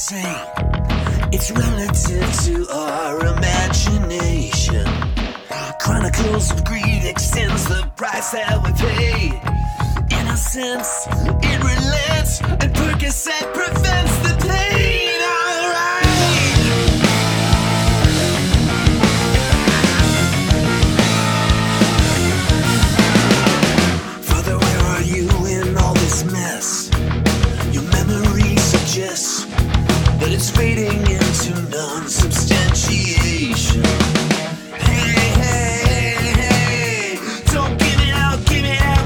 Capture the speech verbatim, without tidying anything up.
say it's relative to our imagination. Chronicles of Greed extends the price that we pay. Innocence